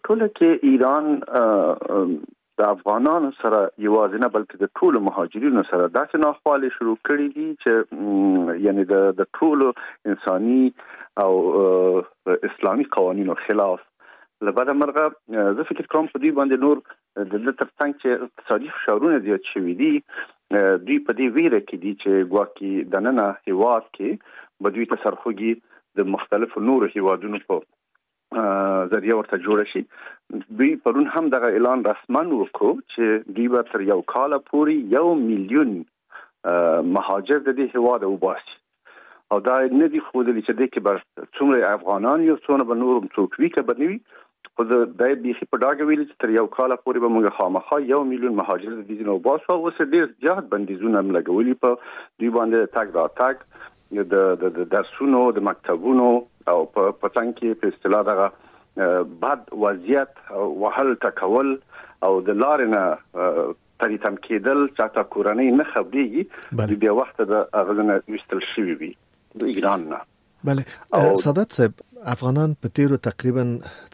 په ټوله کې ایران د افغانانو سره یوازې نه بلکې د ټولو مهاجرینو سره داسې ناخوالې شروع کړي دي چې یعنی د ټولو انساني او اسلامي قوانینو خلاف. لبعد مرغه زه فکر کوم په دې باندې نور د ترڅنګ چې اقتصادي فشارونه زیات شوي دي دوی په دې ویره کې دي چې ګواکې د ننه هیواد کې به دوی تسرخوږي د مختلفو نورو هیوادونو په ذریعہ ورته جوړ شي. دوی پرون هم دغه اعلان رسمن وکړو چې دوی به تر یو کال پورې 1 میلیون مهاجر د دې هیواد وباسي او دا نه دي ښودلي چې دې کې به څومره افغانان یو څونه به نور څوک وي که به نه وي خو د بیخي په ډاګه ویلي چې تر یو کال پورې به موږ خامخا 1 میلیون مهاجر د دې نه وباسو. اوس ډېر زیات بندیزونه هم لګولي په دوی باندې تګ راتګ د درسونو د مکتبونو او په څنګ کې په اصطلاح دغه بد وضعیت وهل ټکول او د لارې نه پریتم کېدل چاته کورنۍ نه خبرېږي د بیا وخت د اغزنه وستل شوی وي د ایران نه. بله سادات صاحب افغانان په تیرو تقریبا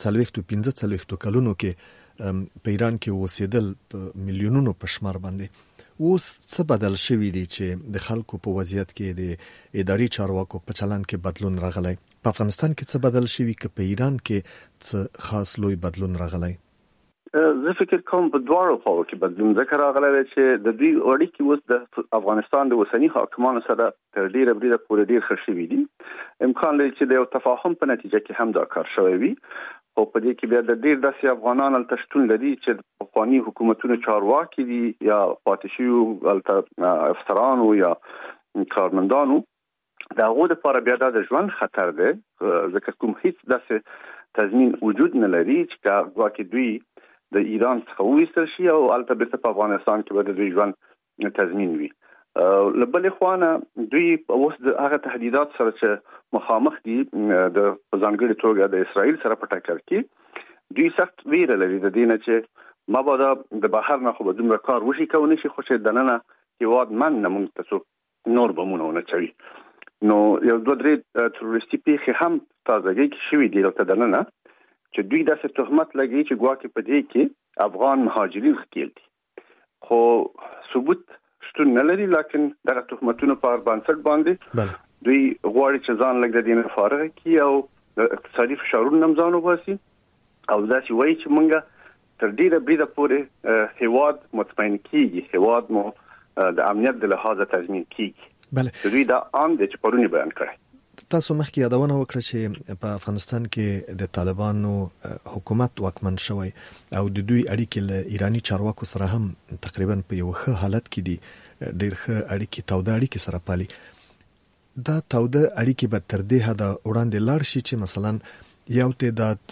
45 کلونو کې په ایران کې اوسېدل په میلیونونو په شمار باندې اوس څه بدل شوی دی چې د خلکو په وضعیت کې د اداري چارواکو په چلن کې بدلون راغلی؟ په افغانستان کې څه بدل شوی که په ایران کې څه خاص لوی بدلون راغلی؟ زه فکر کوم په دواړو خواو کې بدلون ذکر راغلی دی چې د دوی اړیکې اوس د افغانستان د اوسني حاکمانو سره تر ډیره بریده پورې ډیر ښه شوي دي. امکان لري چې د یو تفاهم په نتیجه کې هم دا کار شوی وي او په دې کې بیا د ډیر داسې افغانان هلته شتون لري چې د پخواني حکومتونو چارواکي دي یا پاتې شوي افسرانو یا کارمندانو د هغو دپاره بیا دا د ژوند خطر دی ځکه کوم هیڅ داسې تضمین وجود نه لري چې ګواکې دوی د ایران څخه وویستل شي او هلته بیرته په افغانستان کې به د دوی ژوند تضمین وي. له بلې خوا نه دوی اوس د هغه تهدیدات سره چې مخامخ دي د ځانګړي توګه د اسرائیل سره په ټکر کې دوی سخت ویره لري د دې نه چې مابادا د بهر نه خو به دومره کار وشي کولی شي خو چې دننه هیواد من نه موږ ته څوک نور بمونه ونه چوي. نو یو دوه درې تروریستي پیښې هم تازګۍ کې شوي دي دلته دننه چې دوی داسې تهمت لګوي چې ګواکې په دې کې افغان مهاجرین ښکیل دي خو ثبوت شتون نه لري لکن دغه تهمتونو په بنسټ باندې دوی غواړي چې ځان لږ د دې نه فارغ کړي او د اقتصادي فشارونو نه ځان وباسي او داسې وایي چې موږ تر ډیره بریده پورې هیواد مطمئن کیږي هیواد مو د امنیت د لحاظه تضمین کیږي. دوی دا عام دي چې پرونی بیان کړی. تاسو مخکې یادونه وکړه چې په افغانستان کې د طالبانو حکومت واکمن شوی او د دوی اړیکې له ایرانی چارواکو سره هم تقریبا په یو ښه حالت کې دي ډېر ښه اړیکې توده اړیکې سره پالي. دا توده اړیکې به تر دې حده وړاندې لاړ شي چې مثلا یو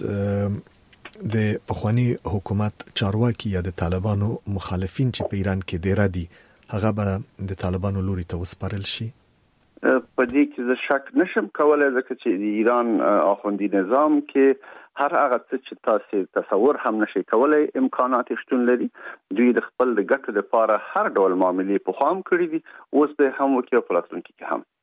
تعداد د پخوانی حکومت چارواکي یا د طالبانو مخالفین چې په ایران کې ډېر دي هغه به د طالبانو لوري ته وسپارل شي؟ په دې کې زه شک نشم کولای ځکه چې د ایران اخوندي نظام کې هر هغه څه چې تاسو تصور هم نشئ کولای امکانات شتون لري. دوی د خپل د ګټو لپاره هر ډول معاملې په خام کړې دي اوس به هم وکړي په راتلونکي کې هم.